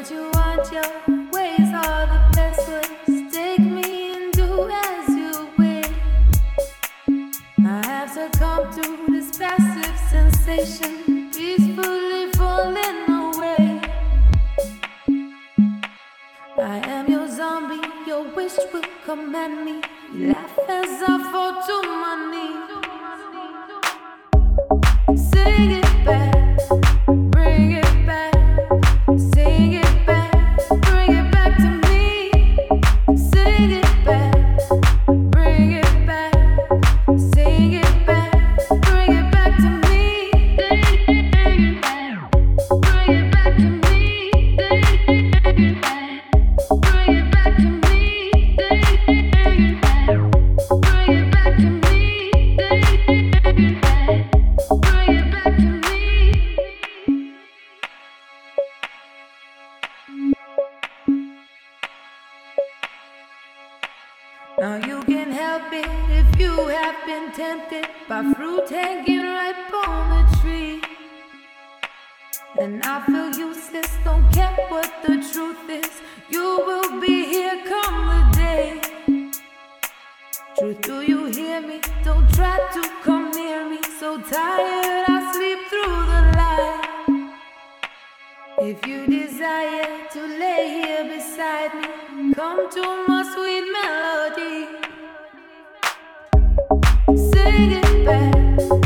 what you want, your ways are the best ways. Take me and do as you wish. I have succumbed to this passive sensation, peacefully falling away. I am your zombie, your wish will command me. You laugh as I fall to my knees. Sing it back, bring it back. Sing it back, bring it back to me. Sing it back, bring it back. Sing it back, bring it back to me. Sing it back, bring it back to me. Sing it back, bring it back to me. Sing it back, bring it back to me. Sing it back, bring it back to me. Now you can help it if you have been tempted by fruit hanging ripe on the tree. And I feel useless, don't care what the truth is. You will be here come the day. Truth, do you hear me? Don't try to come near me. So tired, I sleep through the light. If you desire to lay here beside me, come to my sweet melody. Sing it back.